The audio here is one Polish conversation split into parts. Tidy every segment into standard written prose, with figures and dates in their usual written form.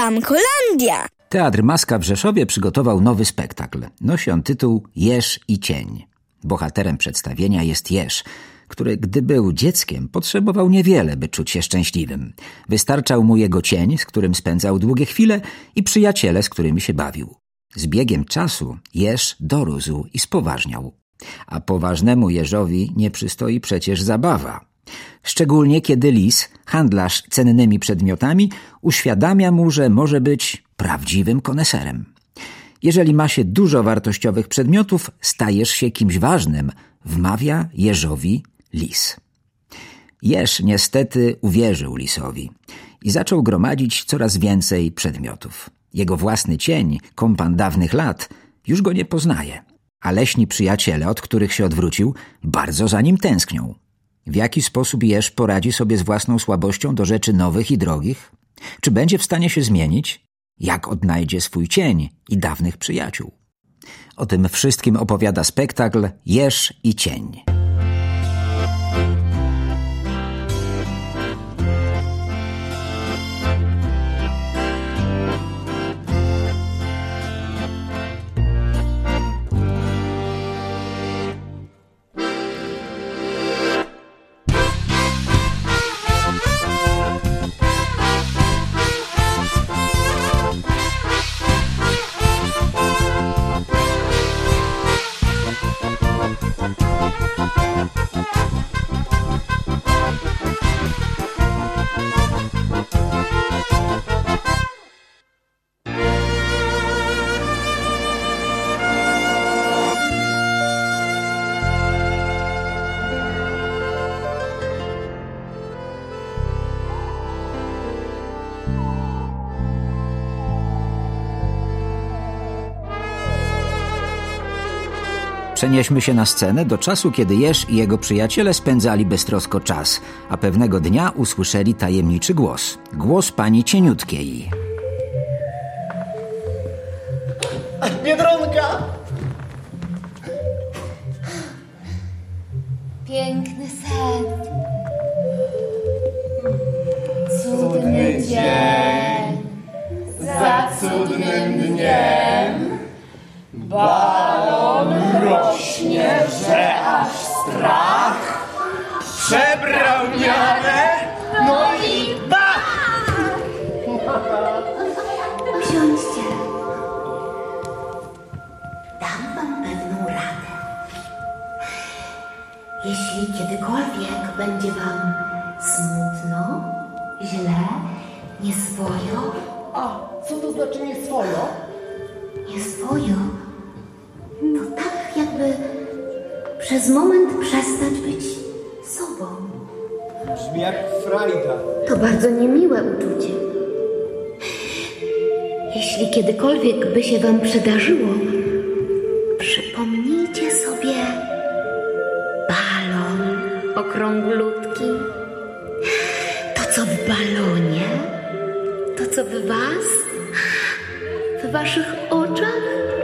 Zamkolandia. Teatr Maska w Rzeszowie przygotował nowy spektakl. Nosi on tytuł Jeż i cień. Bohaterem przedstawienia jest jeż, który, gdy był dzieckiem, potrzebował niewiele, by czuć się szczęśliwym. Wystarczał mu jego cień, z którym spędzał długie chwile, i przyjaciele, z którymi się bawił. Z biegiem czasu jeż dorósł i spoważniał. A poważnemu jeżowi nie przystoi przecież zabawa. Szczególnie kiedy lis, handlarz cennymi przedmiotami, uświadamia mu, że może być prawdziwym koneserem. Jeżeli ma się dużo wartościowych przedmiotów, stajesz się kimś ważnym, wmawia jeżowi lis. Jeż niestety uwierzył lisowi i zaczął gromadzić coraz więcej przedmiotów. Jego własny cień, kompan dawnych lat, już go nie poznaje, a leśni przyjaciele, od których się odwrócił, bardzo za nim tęsknią. W jaki sposób jeż poradzi sobie z własną słabością do rzeczy nowych i drogich? Czy będzie w stanie się zmienić? Jak odnajdzie swój cień i dawnych przyjaciół? O tym wszystkim opowiada spektakl Jeż i cień. Przenieśmy się na scenę do czasu, kiedy jeż i jego przyjaciele spędzali beztrosko czas, a pewnego dnia usłyszeli tajemniczy głos. Głos pani Cieniutkiej. Biedronka! Piękny sen. Cudny dzień. Za cudnym dniem. Balon rośnie, że aż strach. Przebrał miarę, no i bach! Usiądźcie. Dam wam pewną radę. Jeśli kiedykolwiek będzie wam smutno, źle, nieswojo... A co to znaczy nieswojo? Nieswojo to tak jakby przez moment przestać być sobą. Brzmi jak frajda. To bardzo niemiłe uczucie. Jeśli kiedykolwiek by się wam przydarzyło, przypomnijcie sobie balon okrąglutki. To, co w balonie, to, co w was, w waszych oczach.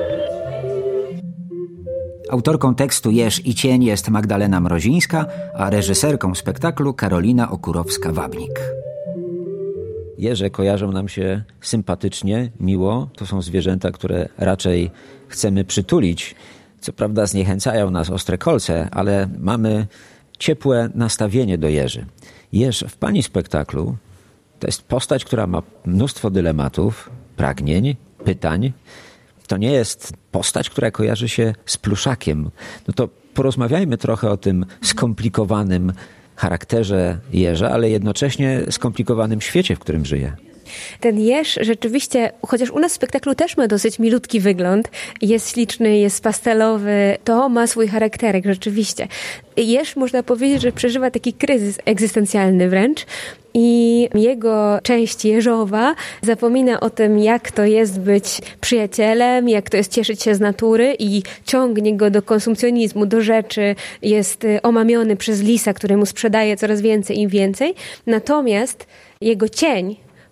Autorką tekstu Jeż i cień jest Magdalena Mrozińska, a reżyserką spektaklu Karolina Okurowska-Wabnik. Jeże kojarzą nam się sympatycznie, miło. To są zwierzęta, które raczej chcemy przytulić. Co prawda zniechęcają nas ostre kolce, ale mamy ciepłe nastawienie do jeży. Jeż w pani spektaklu to jest postać, która ma mnóstwo dylematów, pragnień, pytań. To nie jest postać, która kojarzy się z pluszakiem. No to porozmawiajmy trochę o tym skomplikowanym charakterze jeża, ale jednocześnie skomplikowanym świecie, w którym żyje. Ten jeż rzeczywiście, chociaż u nas w spektaklu też ma dosyć milutki wygląd, jest śliczny, jest pastelowy, to ma swój charakterek rzeczywiście. Jeż, można powiedzieć, że przeżywa taki kryzys egzystencjalny wręcz i jego część jeżowa zapomina o tym, jak to jest być przyjacielem, jak to jest cieszyć się z natury i ciągnie go do konsumpcjonizmu, do rzeczy, jest omamiony przez lisa, który mu sprzedaje coraz więcej i więcej. Natomiast jego cień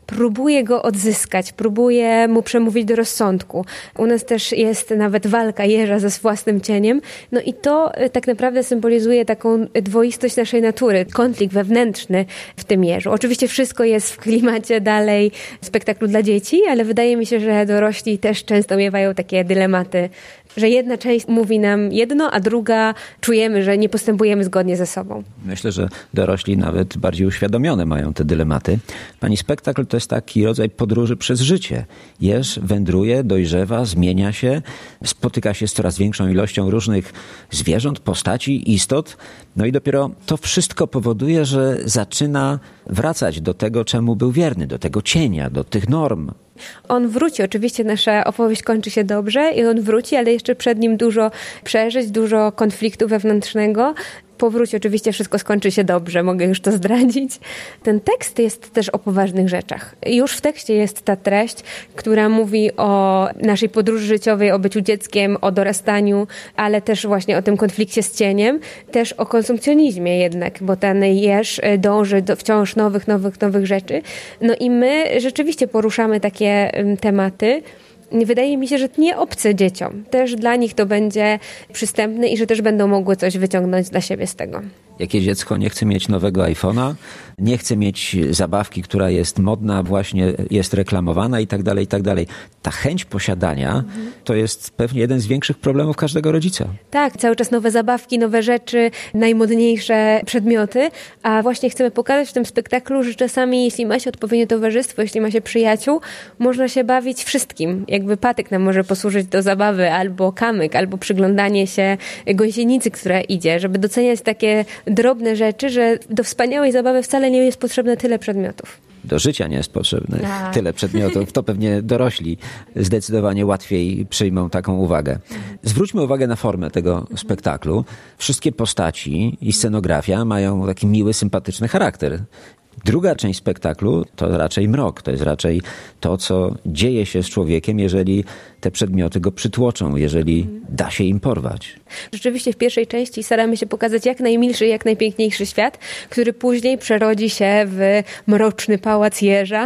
próbuje go odzyskać, próbuje mu przemówić do rozsądku. U nas też jest nawet walka jeża ze własnym cieniem. No i to tak naprawdę symbolizuje taką dwoistość naszej natury, konflikt wewnętrzny w tym jeżu. Oczywiście wszystko jest w klimacie dalej spektaklu dla dzieci, ale wydaje mi się, że dorośli też często miewają takie dylematy, że jedna część mówi nam jedno, a druga czujemy, że nie postępujemy zgodnie ze sobą. Myślę, że dorośli nawet bardziej uświadomione mają te dylematy. Pani spektakl to jest taki rodzaj podróży przez życie. Jeż wędruje, dojrzewa, zmienia się, spotyka się z coraz większą ilością różnych zwierząt, postaci, istot. No i dopiero to wszystko powoduje, że zaczyna wracać do tego, czemu był wierny, do tego cienia, do tych norm. On wróci, oczywiście nasza opowieść kończy się dobrze i on wróci, ale jeszcze przed nim dużo przeżyć, dużo konfliktu wewnętrznego. Powróci, oczywiście wszystko skończy się dobrze, mogę już to zdradzić. Ten tekst jest też o poważnych rzeczach. Już w tekście jest ta treść, która mówi o naszej podróży życiowej, o byciu dzieckiem, o dorastaniu, ale też właśnie o tym konflikcie z cieniem, też o konsumpcjonizmie jednak, bo ten jeż dąży do wciąż nowych rzeczy. No i my rzeczywiście poruszamy takie tematy. Wydaje mi się, że nie obce dzieciom. Też dla nich to będzie przystępne i że też będą mogły coś wyciągnąć dla siebie z tego. Jakie dziecko nie chce mieć nowego iPhone'a, nie chce mieć zabawki, która jest modna, właśnie jest reklamowana i tak dalej, i tak dalej. Ta chęć posiadania to jest pewnie jeden z większych problemów każdego rodzica. Tak, cały czas nowe zabawki, nowe rzeczy, najmodniejsze przedmioty, a właśnie chcemy pokazać w tym spektaklu, że czasami jeśli ma się odpowiednie towarzystwo, jeśli ma się przyjaciół, można się bawić wszystkim. Jakby patyk nam może posłużyć do zabawy, albo kamyk, albo przyglądanie się gąsienicy, która idzie, żeby doceniać takie drobne rzeczy, że do wspaniałej zabawy wcale nie jest potrzebne tyle przedmiotów. Do życia nie jest potrzebne tyle przedmiotów. To pewnie dorośli zdecydowanie łatwiej przyjmą taką uwagę. Zwróćmy uwagę na formę tego spektaklu. Wszystkie postaci i scenografia mają taki miły, sympatyczny charakter. Druga część spektaklu to raczej mrok. To jest raczej to, co dzieje się z człowiekiem, jeżeli te przedmioty go przytłoczą, jeżeli da się im porwać. Rzeczywiście w pierwszej części staramy się pokazać jak najmilszy, jak najpiękniejszy świat, który później przerodzi się w mroczny pałac jeża.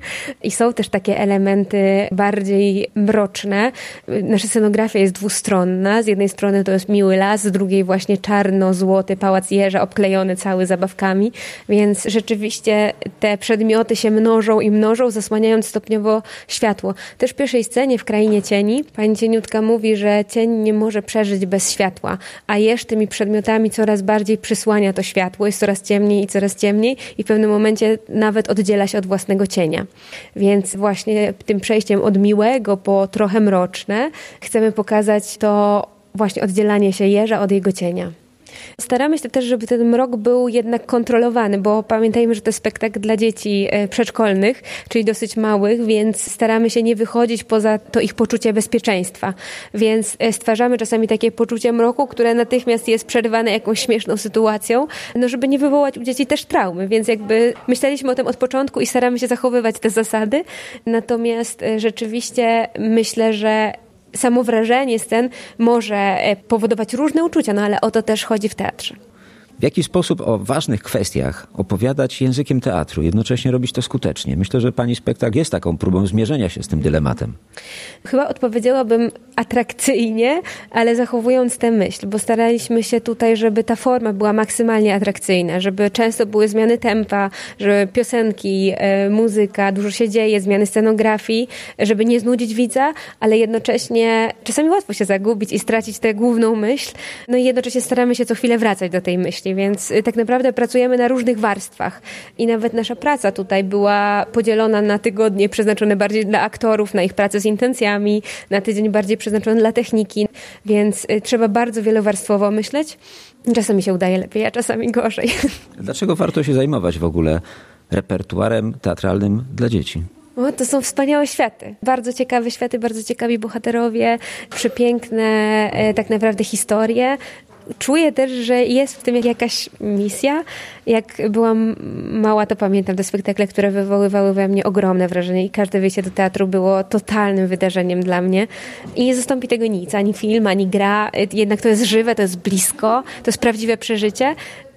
I są też takie elementy bardziej mroczne. Nasza scenografia jest dwustronna. Z jednej strony to jest miły las, z drugiej właśnie czarno-złoty pałac jeża obklejony cały zabawkami. Więc rzeczywiście te przedmioty się mnożą i mnożą, zasłaniając stopniowo światło. Też w pierwszej scenie w Krainie Cieni pani Cieniutka mówi, że cień nie może przeżyć bez światła, a jeż tymi przedmiotami coraz bardziej przysłania to światło, jest coraz ciemniej i w pewnym momencie nawet oddziela się od własnego cienia. Więc właśnie tym przejściem od miłego po trochę mroczne chcemy pokazać to właśnie oddzielanie się jeża od jego cienia. Staramy się też, żeby ten mrok był jednak kontrolowany, bo pamiętajmy, że to jest spektakl dla dzieci przedszkolnych, czyli dosyć małych, więc staramy się nie wychodzić poza to ich poczucie bezpieczeństwa. Więc stwarzamy czasami takie poczucie mroku, które natychmiast jest przerywane jakąś śmieszną sytuacją, no żeby nie wywołać u dzieci też traumy. Więc jakby myśleliśmy o tym od początku i staramy się zachowywać te zasady. Natomiast rzeczywiście myślę, że samo wrażenie scen może powodować różne uczucia, no ale o to też chodzi w teatrze. W jaki sposób o ważnych kwestiach opowiadać językiem teatru, jednocześnie robić to skutecznie? Myślę, że pani spektakl jest taką próbą zmierzenia się z tym dylematem. Chyba odpowiedziałabym atrakcyjnie, ale zachowując tę myśl, bo staraliśmy się tutaj, żeby ta forma była maksymalnie atrakcyjna, żeby często były zmiany tempa, żeby piosenki, muzyka, dużo się dzieje, zmiany scenografii, żeby nie znudzić widza, ale jednocześnie czasami łatwo się zagubić i stracić tę główną myśl, no i jednocześnie staramy się co chwilę wracać do tej myśli, więc tak naprawdę pracujemy na różnych warstwach i nawet nasza praca tutaj była podzielona na tygodnie przeznaczone bardziej dla aktorów, na ich pracę z intencjami, na tydzień bardziej przeznaczony dla techniki, więc trzeba bardzo wielowarstwowo myśleć. Czasami się udaje lepiej, a czasami gorzej. Dlaczego warto się zajmować w ogóle repertuarem teatralnym dla dzieci? O, to są wspaniałe światy. Bardzo ciekawe światy, bardzo ciekawi bohaterowie, przepiękne tak naprawdę historie. Czuję też, że jest w tym jakaś misja. Jak byłam mała, to pamiętam te spektakle, które wywoływały we mnie ogromne wrażenie i każde wyjście do teatru było totalnym wydarzeniem dla mnie. I nie zastąpi tego nic, ani film, ani gra. Jednak to jest żywe, to jest blisko, to jest prawdziwe przeżycie.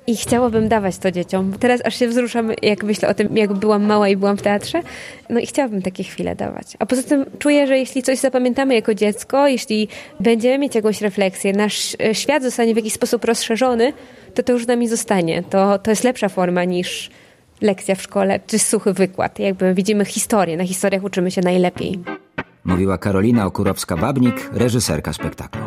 I chciałabym dawać to dzieciom. Teraz aż się wzruszam, jak myślę o tym, jak byłam mała i byłam w teatrze. No i chciałabym takie chwile dawać. A poza tym czuję, że jeśli coś zapamiętamy jako dziecko, jeśli będziemy mieć jakąś refleksję, nasz świat zostanie w jakiś sposób rozszerzony, to już z nami zostanie. To jest lepsza forma niż lekcja w szkole, czy suchy wykład. Jakby widzimy historię. Na historiach uczymy się najlepiej. Mówiła Karolina Okurowska-Babnik, reżyserka spektaklu.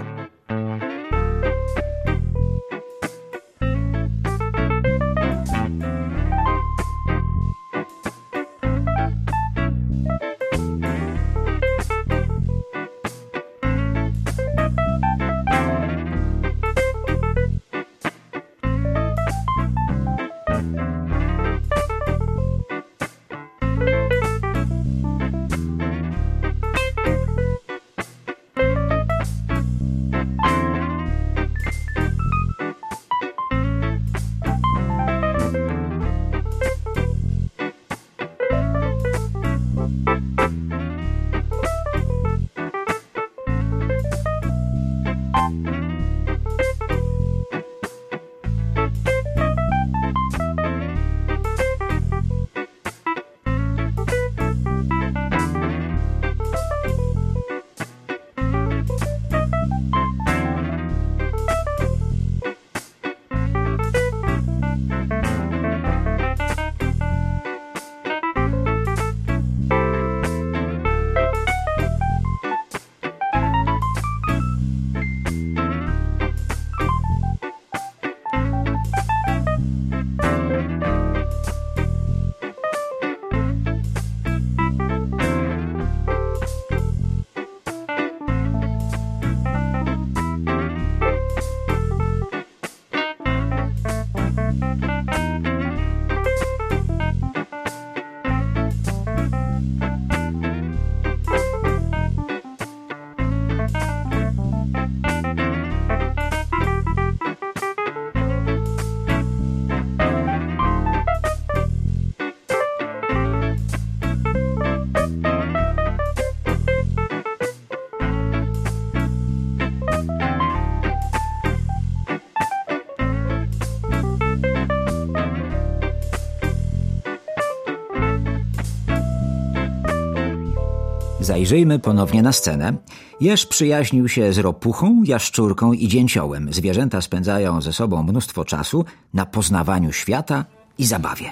Zajrzyjmy ponownie na scenę. Jeż przyjaźnił się z ropuchą, jaszczurką i dzięciołem. Zwierzęta spędzają ze sobą mnóstwo czasu na poznawaniu świata i zabawie.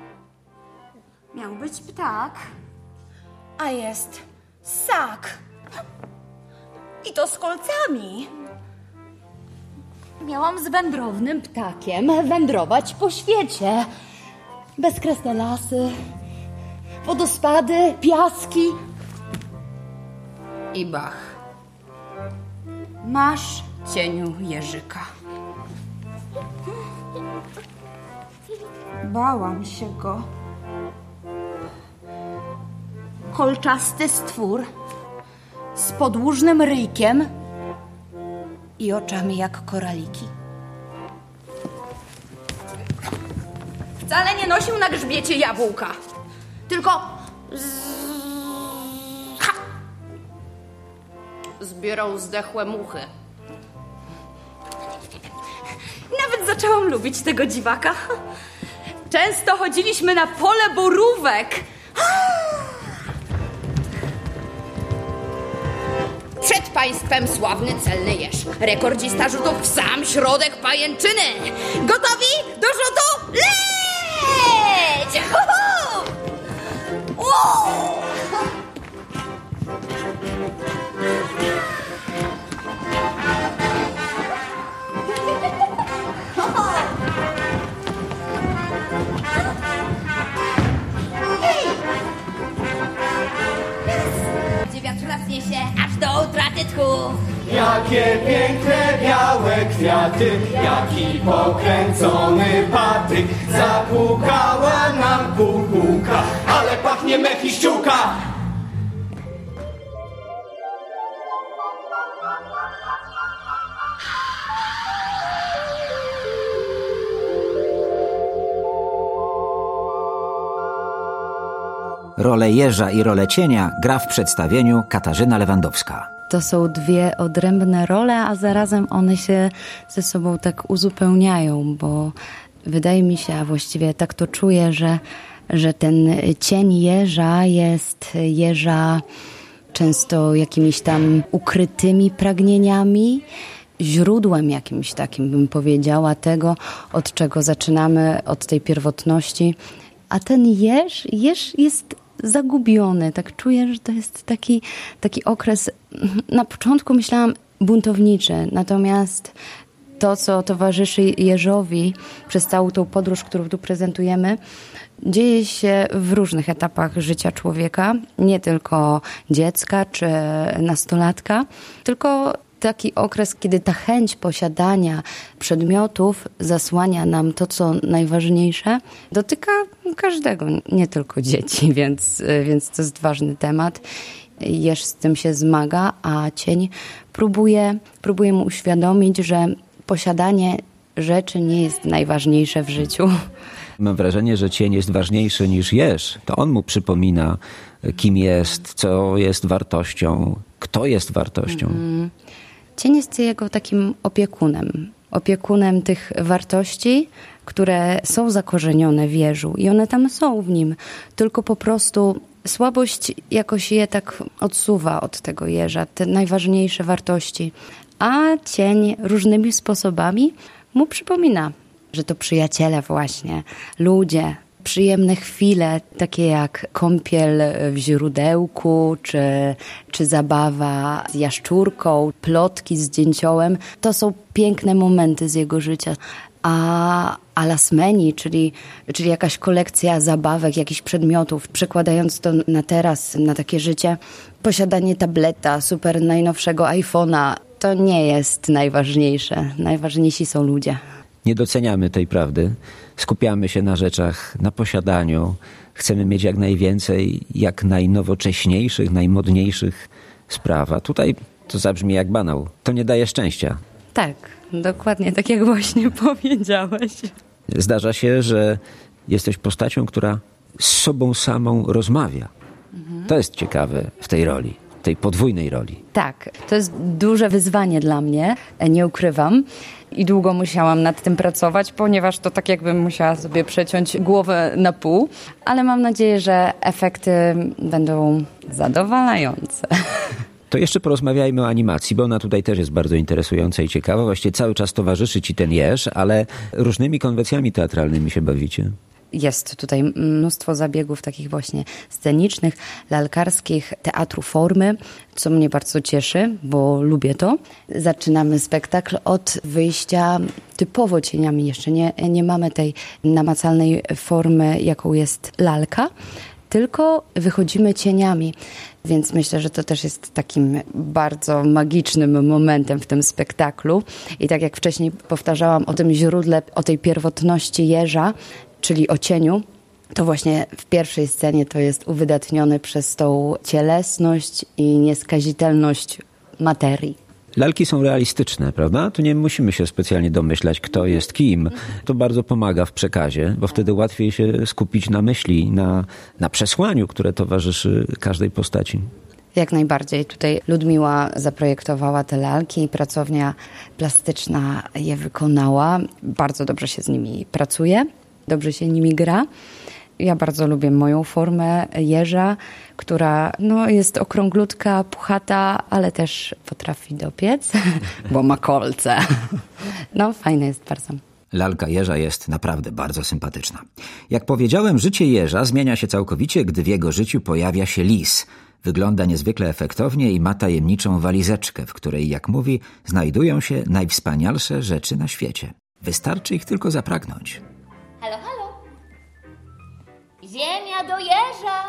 Miał być ptak, a jest ssak. I to z kolcami. Miałam z wędrownym ptakiem wędrować po świecie. Bezkresne lasy, wodospady, piaski. I bach. Masz, cieniu jeżyka. Bałam się go. Kolczasty stwór z podłużnym ryjkiem i oczami jak koraliki. Wcale nie nosił na grzbiecie jabłka, tylko zbierał zdechłe muchy. Nawet zaczęłam lubić tego dziwaka. Często chodziliśmy na pole borówek. Przed państwem sławny celny jeż. Rekordzista rzutów w sam środek pajęczyny. Gotowi do rzutu? Leć! Wow! Gdzie wiatr roznie się aż do utraty tchu. Jakie piękne białe kwiaty, jaki pokręcony patryk. Zapukała nam kukułka, ale pachnie mech i ściółka. Rolę jeża i rolę cienia gra w przedstawieniu Katarzyna Lewandowska. To są dwie odrębne role, a zarazem one się ze sobą tak uzupełniają, bo Wydaje mi się, a właściwie tak to czuję, że ten cień jeża często jakimiś tam ukrytymi pragnieniami, źródłem jakimś takim, bym powiedziała, tego, od czego zaczynamy, od tej pierwotności. A ten jeż jest zagubiony. Tak czuję, że to jest taki okres, na początku myślałam buntowniczy, natomiast to, co towarzyszy jeżowi przez całą tą podróż, którą tu prezentujemy, dzieje się w różnych etapach życia człowieka, nie tylko dziecka czy nastolatka, tylko taki okres, kiedy ta chęć posiadania przedmiotów zasłania nam to, co najważniejsze, dotyka każdego, nie tylko dzieci, więc to jest ważny temat. Jeż z tym się zmaga, a cień próbuje mu uświadomić, że posiadanie rzeczy nie jest najważniejsze w życiu. Mam wrażenie, że cień jest ważniejszy niż jeż. To on mu przypomina, kim jest, co jest wartością, kto jest wartością. Cień jest jego takim opiekunem tych wartości, które są zakorzenione w jeżu i one tam są w nim, tylko po prostu słabość jakoś je tak odsuwa od tego jeża, te najważniejsze wartości, a cień różnymi sposobami mu przypomina, że to przyjaciele właśnie, ludzie, przyjemne chwile, takie jak kąpiel w źródełku, czy zabawa z jaszczurką, plotki z dzięciołem. To są piękne momenty z jego życia. A lasmeni, czyli jakaś kolekcja zabawek, jakichś przedmiotów, przekładając to na teraz, na takie życie, posiadanie tableta, super najnowszego iPhone'a, to nie jest najważniejsze. Najważniejsi są ludzie. Nie doceniamy tej prawdy. Skupiamy się na rzeczach, na posiadaniu. Chcemy mieć jak najwięcej, jak najnowocześniejszych, najmodniejszych spraw. A tutaj to zabrzmi jak banał. To nie daje szczęścia. Tak, dokładnie tak jak właśnie powiedziałeś. Zdarza się, że jesteś postacią, która z sobą samą rozmawia. To jest ciekawe w tej roli, tej podwójnej roli. Tak, to jest duże wyzwanie dla mnie, nie ukrywam. I długo musiałam nad tym pracować, ponieważ to tak jakbym musiała sobie przeciąć głowę na pół, ale mam nadzieję, że efekty będą zadowalające. To jeszcze porozmawiajmy o animacji, bo ona tutaj też jest bardzo interesująca i ciekawa. Właściwie cały czas towarzyszy ci ten jeż, ale różnymi konwencjami teatralnymi się bawicie. Jest tutaj mnóstwo zabiegów takich właśnie scenicznych, lalkarskich, teatru formy, co mnie bardzo cieszy, bo lubię to. Zaczynamy spektakl od wyjścia typowo cieniami. Jeszcze nie mamy tej namacalnej formy, jaką jest lalka, tylko wychodzimy cieniami. Więc myślę, że to też jest takim bardzo magicznym momentem w tym spektaklu. I tak jak wcześniej powtarzałam o tym źródle, o tej pierwotności jeża, czyli o cieniu, to właśnie w pierwszej scenie to jest uwydatnione przez tą cielesność i nieskazitelność materii. Lalki są realistyczne, prawda? Tu nie musimy się specjalnie domyślać, kto jest kim. To bardzo pomaga w przekazie, bo wtedy łatwiej się skupić na myśli, na przesłaniu, które towarzyszy każdej postaci. Jak najbardziej. Tutaj Ludmiła zaprojektowała te lalki i pracownia plastyczna je wykonała. Bardzo dobrze się z nimi pracuje, dobrze się nimi gra. Ja bardzo lubię moją formę jeża, która jest okrąglutka, puchata, ale też potrafi dopiec, bo ma kolce. Fajne jest bardzo. Lalka jeża jest naprawdę bardzo sympatyczna. Jak powiedziałem, życie jeża zmienia się całkowicie, gdy w jego życiu pojawia się lis. Wygląda niezwykle efektownie i ma tajemniczą walizeczkę, w której, jak mówi, znajdują się najwspanialsze rzeczy na świecie. Wystarczy ich tylko zapragnąć. Halo, halo. Ziemia do jeża.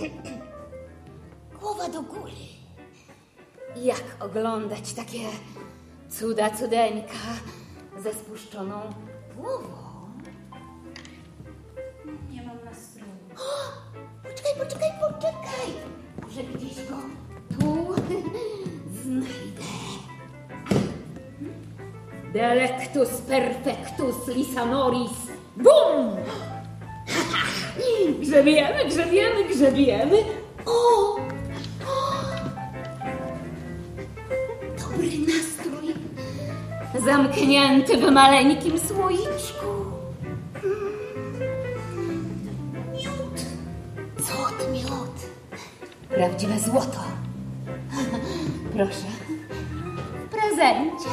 Głowa do góry. Jak oglądać takie cudeńka ze spuszczoną głową? Nie mam nastroju. Poczekaj. Może gdzieś go tu znajdę. Delectus perfectus lisanoris. Bum! Grzebiemy. O! Dobry nastrój. Zamknięty w maleńkim słoiczku. Prawdziwe złoto. Proszę. W prezencie.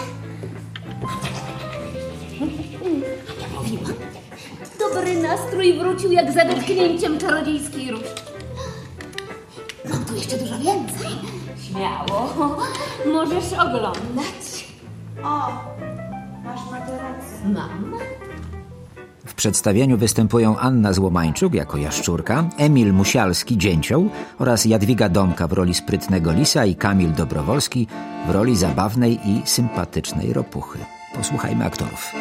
Ja mówiłam. Dobry nastrój wrócił jak za dotknięciem czarodziejskiej różdżki. Mam tu jeszcze dużo więcej. Śmiało. Możesz oglądać. O, masz materace. Mam. W przedstawieniu występują Anna Złomańczuk jako Jaszczurka, Emil Musialski, Dzięcioł oraz Jadwiga Domka w roli sprytnego lisa i Kamil Dobrowolski w roli zabawnej i sympatycznej ropuchy. Posłuchajmy aktorów.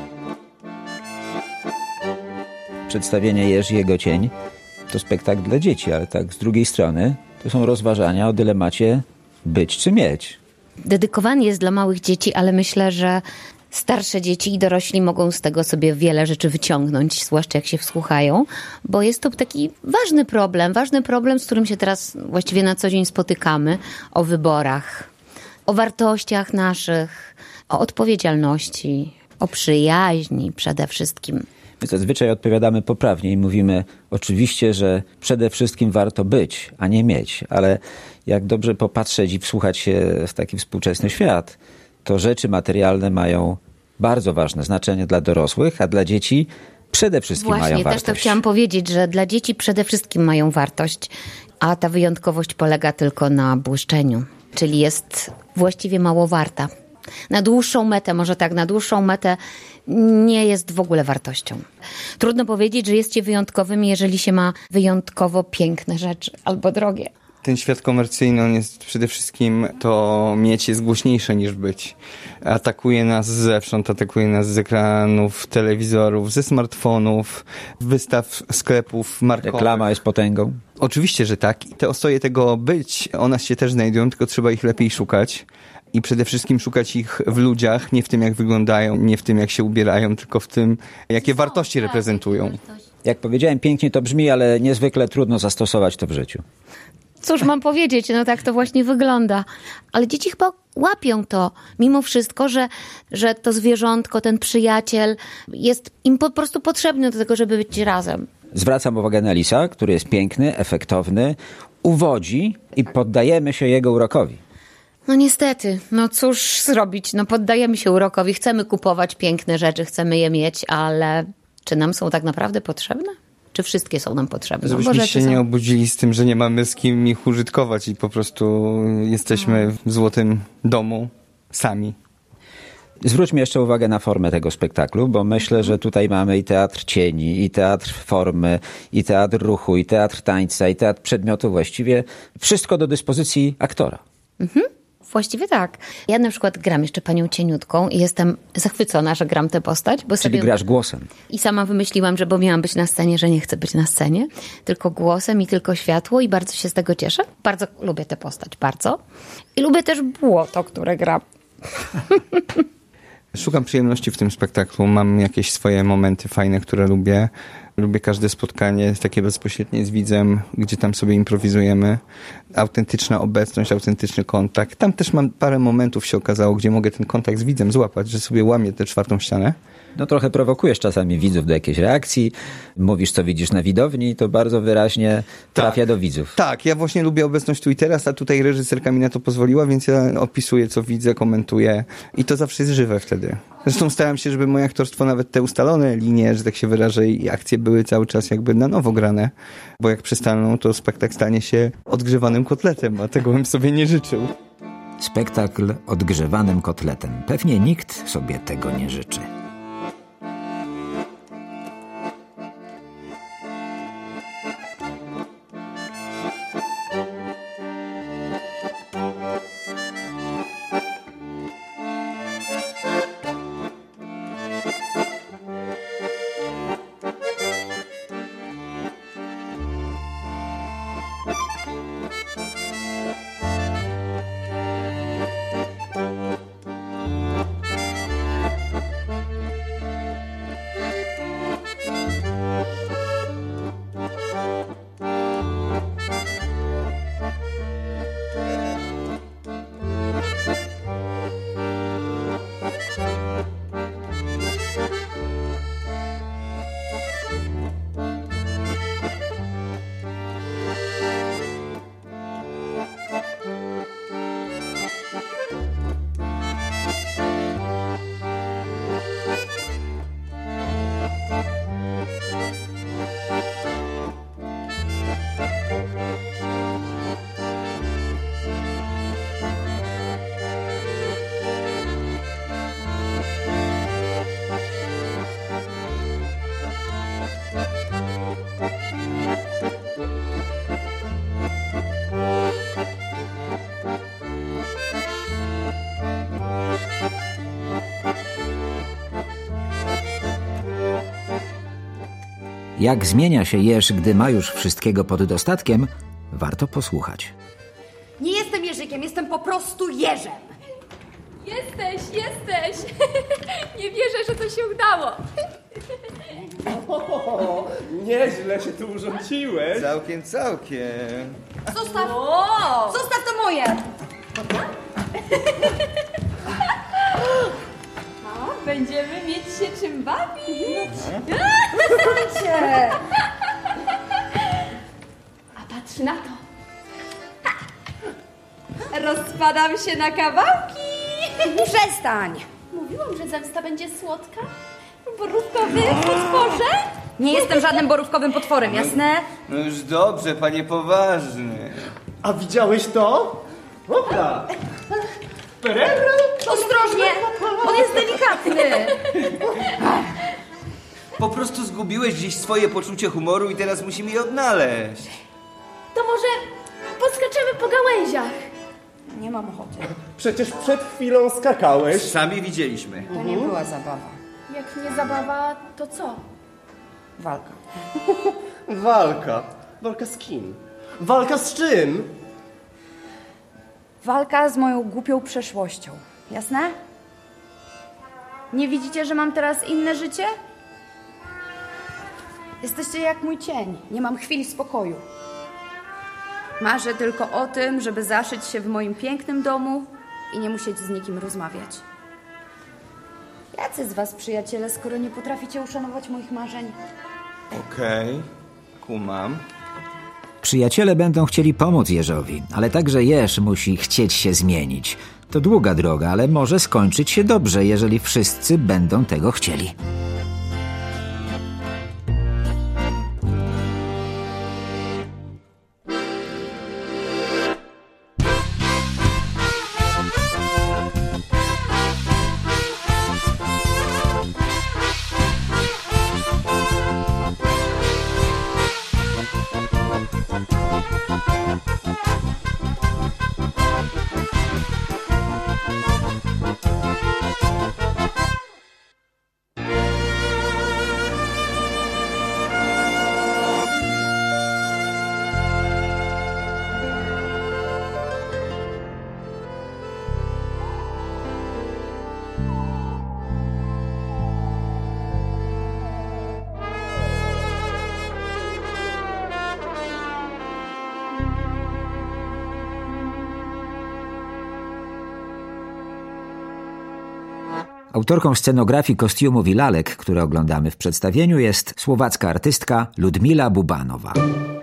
Przedstawienie Jeż i jego cień to spektakl dla dzieci, ale tak z drugiej strony to są rozważania o dylemacie być czy mieć. Dedykowany jest dla małych dzieci, ale myślę, że starsze dzieci i dorośli mogą z tego sobie wiele rzeczy wyciągnąć, zwłaszcza jak się wsłuchają, bo jest to taki ważny problem, z którym się teraz właściwie na co dzień spotykamy, o wyborach, o wartościach naszych, o odpowiedzialności, o przyjaźni przede wszystkim. My zazwyczaj odpowiadamy poprawnie i mówimy oczywiście, że przede wszystkim warto być, a nie mieć, ale jak dobrze popatrzeć i wsłuchać się w taki współczesny świat, to rzeczy materialne mają bardzo ważne znaczenie dla dorosłych, a dla dzieci przede wszystkim mają wartość. Właśnie, też to chciałam powiedzieć, że dla dzieci przede wszystkim mają wartość, a ta wyjątkowość polega tylko na błyszczeniu, czyli jest właściwie mało warta. Na dłuższą metę nie jest w ogóle wartością. Trudno powiedzieć, że jest się wyjątkowym, jeżeli się ma wyjątkowo piękne rzeczy albo drogie. Ten świat komercyjny, on jest przede wszystkim, to mieć jest głośniejsze niż być. Atakuje nas zewsząd, atakuje nas z ekranów, telewizorów, ze smartfonów, wystaw sklepów markowych. Reklama jest potęgą. Oczywiście, że tak. Te ostoje tego być, one się też znajdują, tylko trzeba ich lepiej szukać. I przede wszystkim szukać ich w ludziach, nie w tym jak wyglądają, nie w tym jak się ubierają, tylko w tym jakie wartości reprezentują. Jak powiedziałem, pięknie to brzmi, ale niezwykle trudno zastosować to w życiu. Cóż mam powiedzieć, no tak to właśnie wygląda. Ale dzieci chyba łapią to mimo wszystko, że to zwierzątko, ten przyjaciel jest im po prostu potrzebny do tego, żeby być razem. Zwracam uwagę na lisa, który jest piękny, efektowny, uwodzi i poddajemy się jego urokowi. No niestety, no cóż zrobić, no poddajemy się urokowi, chcemy kupować piękne rzeczy, chcemy je mieć, ale czy nam są tak naprawdę potrzebne? Czy wszystkie są nam potrzebne? Żebyśmy się nie obudzili z tym, że nie mamy z kim ich użytkować i po prostu jesteśmy w złotym domu sami. Zwróćmy jeszcze uwagę na formę tego spektaklu, bo myślę, że tutaj mamy i teatr cieni, i teatr formy, i teatr ruchu, i teatr tańca, i teatr przedmiotu, właściwie wszystko do dyspozycji aktora. Właściwie tak. Ja na przykład gram jeszcze panią Cieniutką i jestem zachwycona, że gram tę postać. Bo Czyli grasz głosem. I sama wymyśliłam, bo miałam być na scenie, że nie chcę być na scenie, tylko głosem i tylko światło i bardzo się z tego cieszę. Bardzo lubię tę postać, bardzo. I lubię też błoto, które gram. Szukam przyjemności w tym spektaklu. Mam jakieś swoje momenty fajne, które lubię. Lubię każde spotkanie takie bezpośrednie z widzem, gdzie tam sobie improwizujemy. Autentyczna obecność, autentyczny kontakt. Tam też mam parę momentów, się okazało, gdzie mogę ten kontakt z widzem złapać, że sobie łamię tę czwartą ścianę. No trochę prowokujesz czasami widzów do jakiejś reakcji, mówisz co widzisz na widowni i to bardzo wyraźnie trafia do widzów. Tak, ja właśnie lubię obecność tu i teraz, a tutaj reżyserka mi na to pozwoliła, więc ja opisuję co widzę, komentuję i to zawsze jest żywe wtedy. Zresztą starałem się, żeby moje aktorstwo, nawet te ustalone linie, że tak się wyrażę, i akcje były cały czas jakby na nowo grane, bo jak przestaną, to spektakl stanie się odgrzewanym kotletem, a tego bym sobie nie życzył. Spektakl odgrzewanym kotletem. Pewnie nikt sobie tego nie życzy. Jak zmienia się jeż, gdy ma już wszystkiego pod dostatkiem, warto posłuchać. Nie jestem jeżykiem, jestem po prostu jeżem. Jesteś! Nie wierzę, że to się udało. Nieźle się tu urządziłeś. Całkiem. Zostaw to moje. Będziemy mieć się czym bawić. A patrz na to. Rozpadam się na kawałki. Przestań. Mówiłam, że zemsta będzie słodka. Borówkowy potworze? Nie jestem żadnym borówkowym potworem, jasne? No już dobrze, panie poważny. A widziałeś to? Opa! Perera? Ostrożnie, on jest delikatny. Po prostu zgubiłeś gdzieś swoje poczucie humoru i teraz musimy je odnaleźć. To może poskaczemy po gałęziach. Nie mam ochoty. Przecież przed chwilą skakałeś. Sami widzieliśmy. To nie była zabawa. Jak nie zabawa, to co? Walka. Walka. Walka z kim? Walka z czym? Walka z moją głupią przeszłością. Jasne? Nie widzicie, że mam teraz inne życie? Jesteście jak mój cień. Nie mam chwili spokoju. Marzę tylko o tym, żeby zaszyć się w moim pięknym domu i nie musieć z nikim rozmawiać. Jacy z was przyjaciele, skoro nie potraficie uszanować moich marzeń? Okej, kumam. Przyjaciele będą chcieli pomóc jeżowi, ale także jeż musi chcieć się zmienić. To długa droga, ale może skończyć się dobrze, jeżeli wszyscy będą tego chcieli. Autorką scenografii, kostiumów i lalek, które oglądamy w przedstawieniu, jest słowacka artystka Ludmila Bubanowa.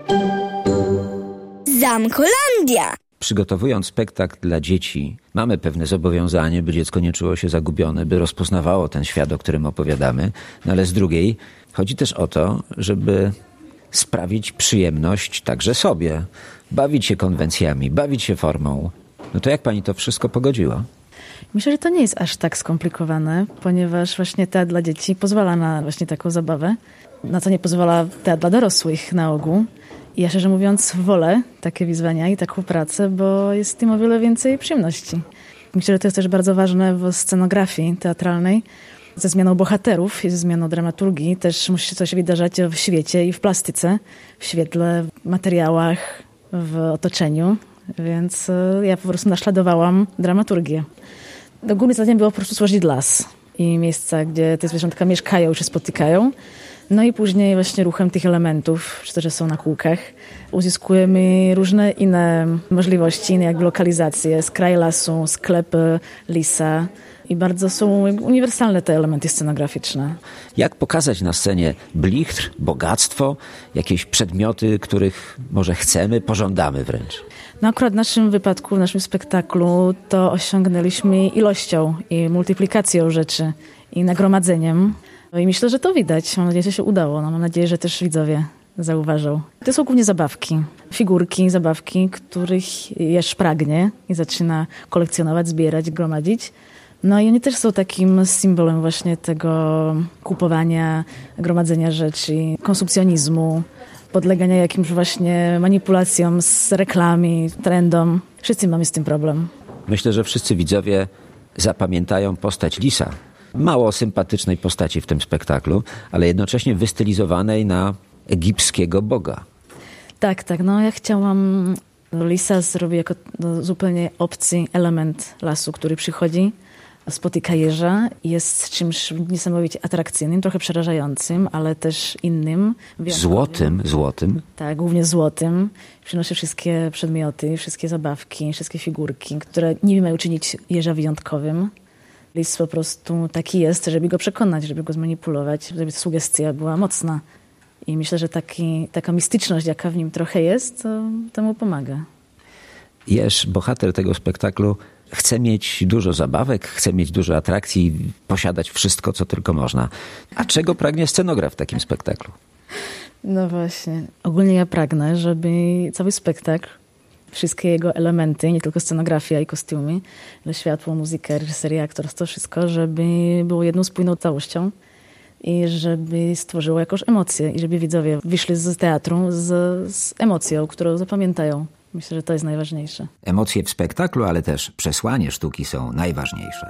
Zamkolandia! Przygotowując spektakl dla dzieci, mamy pewne zobowiązanie, by dziecko nie czuło się zagubione, by rozpoznawało ten świat, o którym opowiadamy, no ale z drugiej chodzi też o to, żeby sprawić przyjemność także sobie, bawić się konwencjami, bawić się formą. No to jak pani to wszystko pogodziła? Myślę, że to nie jest aż tak skomplikowane, ponieważ właśnie teatr dla dzieci pozwala na właśnie taką zabawę, na co nie pozwala teatr dla dorosłych na ogół. I ja szczerze mówiąc wolę takie wyzwania i taką pracę, bo jest w tym o wiele więcej przyjemności. Myślę, że to jest też bardzo ważne w scenografii teatralnej. Ze zmianą bohaterów i ze zmianą dramaturgii też musi się coś wydarzać w świecie i w plastyce, w świetle, w materiałach, w otoczeniu. Więc ja po prostu naśladowałam dramaturgię. Głównym zadaniem było po prostu stworzyć las i miejsca, gdzie te zwierzątka mieszkają, czy spotykają. No i później właśnie ruchem tych elementów, czy to, że są na kółkach, uzyskujemy różne inne możliwości, inne jakby lokalizacje, skraj lasu, sklepy, lisa. I bardzo są uniwersalne te elementy scenograficzne. Jak pokazać na scenie blichtr, bogactwo, jakieś przedmioty, których może chcemy, pożądamy wręcz? No akurat w naszym wypadku, w naszym spektaklu to osiągnęliśmy ilością i multiplikacją rzeczy i nagromadzeniem. I myślę, że to widać. Mam nadzieję, że się udało. No, mam nadzieję, że też widzowie zauważą. To są głównie zabawki. Figurki, zabawki, których jeż pragnie i zaczyna kolekcjonować, zbierać, gromadzić. No i oni też są takim symbolem właśnie tego kupowania, gromadzenia rzeczy, konsumpcjonizmu, podlegania jakimś właśnie manipulacjom z reklamy, trendom. Wszyscy mamy z tym problem. Myślę, że wszyscy widzowie zapamiętają postać lisa, mało sympatycznej postaci w tym spektaklu, ale jednocześnie wystylizowanej na egipskiego boga. Tak. No ja chciałam... Lisa zrobi jako zupełnie obcy element lasu, który przychodzi, spotyka jeża, jest czymś niesamowicie atrakcyjnym, trochę przerażającym, ale też innym. Złotym. Tak, głównie złotym. Przynosi wszystkie przedmioty, wszystkie zabawki, wszystkie figurki, które niby mają czynić jeża wyjątkowym. Lis po prostu taki jest, żeby go przekonać, żeby go zmanipulować, żeby sugestia była mocna. I myślę, że taka mistyczność, jaka w nim trochę jest, to temu pomaga. Jeż, bohater tego spektaklu, chce mieć dużo zabawek, chce mieć dużo atrakcji, posiadać wszystko, co tylko można. A czego pragnie scenograf w takim spektaklu? No właśnie. Ogólnie ja pragnę, żeby cały spektakl, wszystkie jego elementy, nie tylko scenografia i kostiumy, ale światło, muzykę, reżyseria, aktorstwo, wszystko, żeby było jedną spójną całością. I żeby stworzyło jakąś emocję i żeby widzowie wyszli z teatru z emocją, którą zapamiętają. Myślę, że to jest najważniejsze. Emocje w spektaklu, ale też przesłanie sztuki są najważniejsze.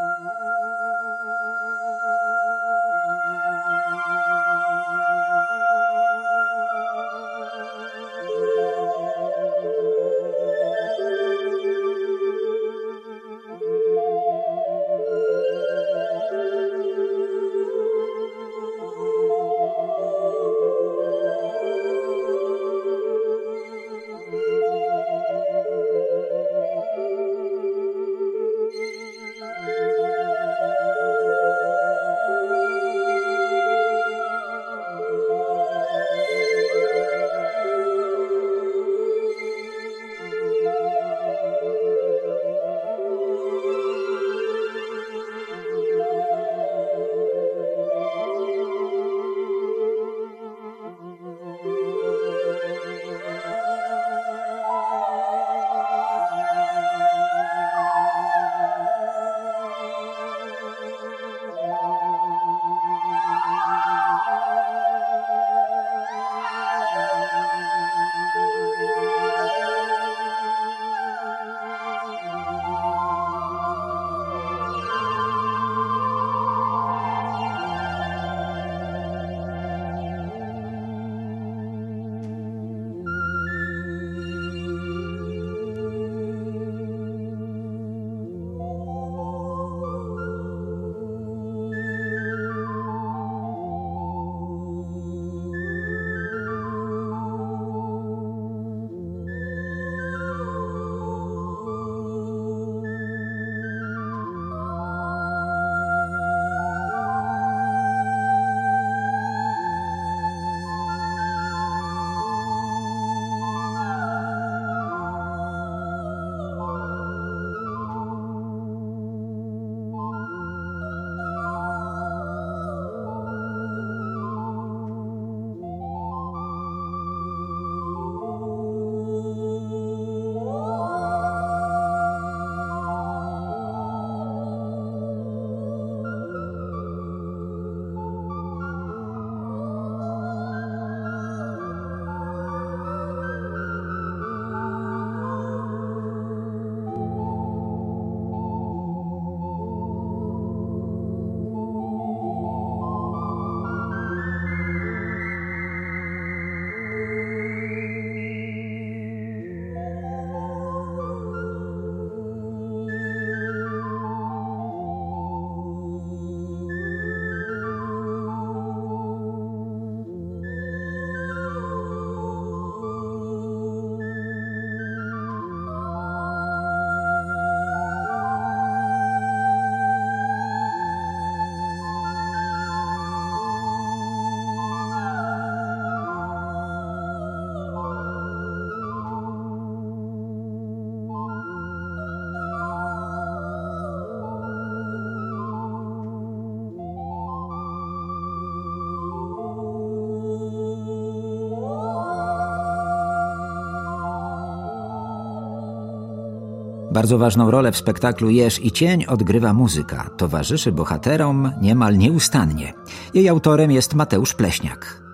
Bardzo ważną rolę w spektaklu Jeż i cień odgrywa muzyka. Towarzyszy bohaterom niemal nieustannie. Jej autorem jest Mateusz Pleśniak.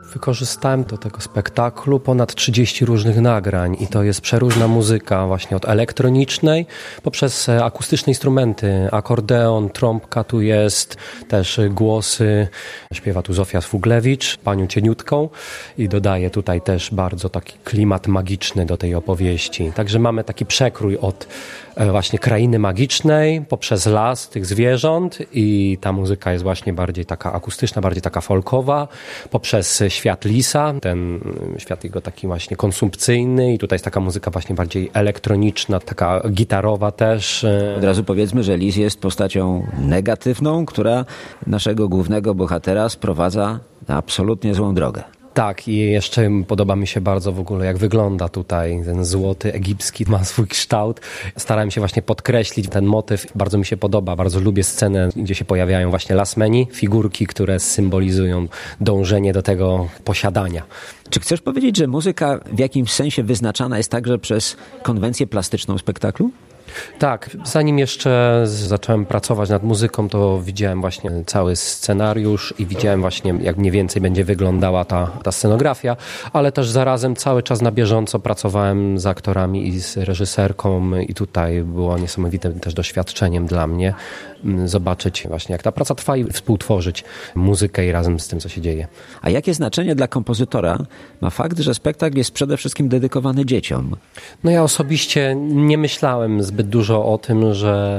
Wykorzystałem do tego spektaklu ponad 30 różnych nagrań i to jest przeróżna muzyka, właśnie od elektronicznej poprzez akustyczne instrumenty, akordeon, trąbka tu jest, też głosy. Śpiewa tu Zofia Sfuglewicz, panią Cieniutką i dodaje tutaj też bardzo taki klimat magiczny do tej opowieści. Także mamy taki przekrój od właśnie krainy magicznej poprzez las tych zwierząt i ta muzyka jest właśnie bardziej taka akustyczna, bardziej taka folkowa, poprzez świat lisa, ten świat jego taki właśnie konsumpcyjny i tutaj jest taka muzyka właśnie bardziej elektroniczna, taka gitarowa też. Od razu powiedzmy, że lis jest postacią negatywną, która naszego głównego bohatera sprowadza na absolutnie złą drogę. Tak, i jeszcze podoba mi się bardzo w ogóle, jak wygląda tutaj ten złoty egipski, ma swój kształt. Starałem się właśnie podkreślić ten motyw. Bardzo mi się podoba, bardzo lubię scenę, gdzie się pojawiają właśnie lasmeni, figurki, które symbolizują dążenie do tego posiadania. Czy chcesz powiedzieć, że muzyka w jakimś sensie wyznaczana jest także przez konwencję plastyczną spektaklu? Tak, zanim jeszcze zacząłem pracować nad muzyką, to widziałem właśnie cały scenariusz i widziałem właśnie, jak mniej więcej będzie wyglądała ta scenografia, ale też zarazem cały czas na bieżąco pracowałem z aktorami i z reżyserką i tutaj było niesamowite też doświadczeniem dla mnie zobaczyć właśnie, jak ta praca trwa i współtworzyć muzykę i razem z tym, co się dzieje. A jakie znaczenie dla kompozytora ma fakt, że spektakl jest przede wszystkim dedykowany dzieciom? No ja osobiście nie myślałem zbyt dużo o tym,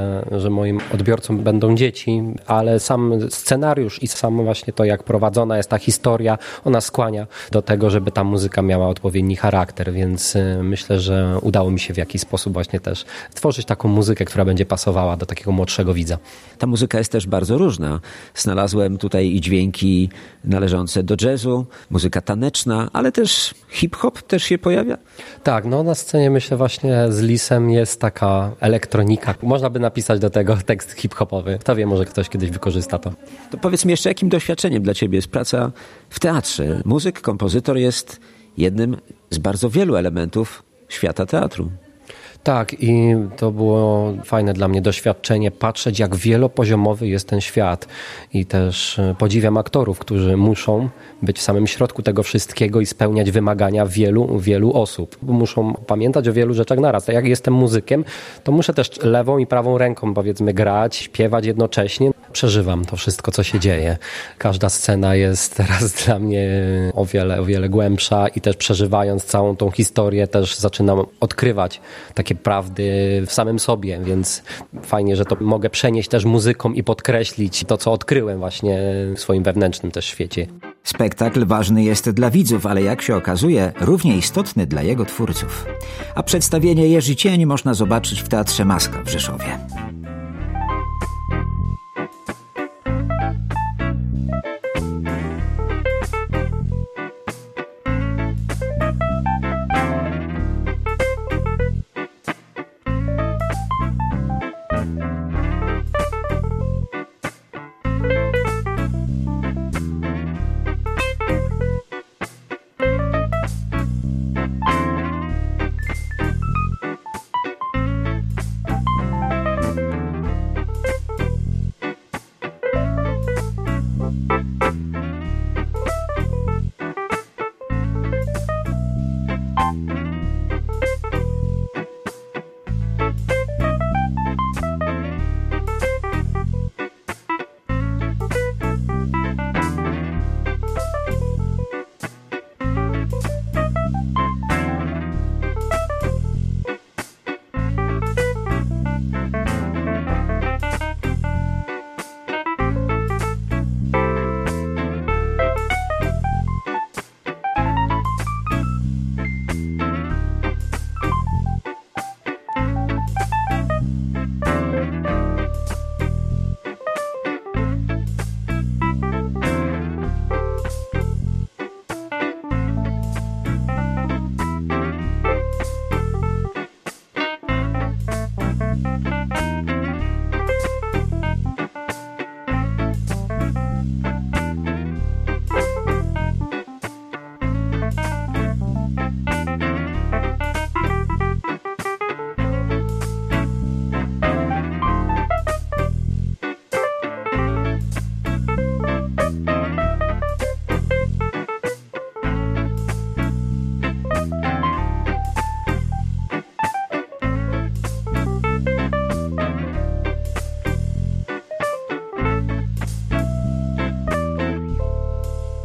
że moim odbiorcą będą dzieci, ale sam scenariusz i samo właśnie to, jak prowadzona jest ta historia, ona skłania do tego, żeby ta muzyka miała odpowiedni charakter, więc myślę, że udało mi się w jakiś sposób właśnie też tworzyć taką muzykę, która będzie pasowała do takiego młodszego widza. Ta muzyka jest też bardzo różna. Znalazłem tutaj i dźwięki należące do jazzu, muzyka taneczna, ale też hip-hop też się pojawia? Tak, no na scenie myślę właśnie z Lisem jest taka elektronika. Można by napisać do tego tekst hip-hopowy. Kto wie, może ktoś kiedyś wykorzysta to. To powiedz mi jeszcze, jakim doświadczeniem dla ciebie jest praca w teatrze? Muzyk, kompozytor jest jednym z bardzo wielu elementów świata teatru. Tak, i to było fajne dla mnie doświadczenie, patrzeć, jak wielopoziomowy jest ten świat. I też podziwiam aktorów, którzy muszą być w samym środku tego wszystkiego i spełniać wymagania wielu osób. Muszą pamiętać o wielu rzeczach naraz. Jak jestem muzykiem, to muszę też lewą i prawą ręką, powiedzmy, grać, śpiewać jednocześnie. Przeżywam to wszystko, co się dzieje. Każda scena jest teraz dla mnie o wiele głębsza i też przeżywając całą tą historię też zaczynam odkrywać takie prawdy w samym sobie, więc fajnie, że to mogę przenieść też muzyką i podkreślić to, co odkryłem właśnie w swoim wewnętrznym też świecie. Spektakl ważny jest dla widzów, ale jak się okazuje, równie istotny dla jego twórców. A przedstawienie Jerzy Cień można zobaczyć w Teatrze Maska w Rzeszowie.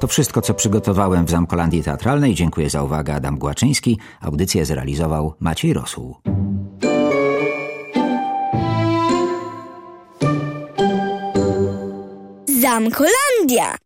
To wszystko, co przygotowałem w Zamkolandii Teatralnej. Dziękuję za uwagę, Adam Głaczyński. Audycję zrealizował Maciej Rosół. Zamkolandia.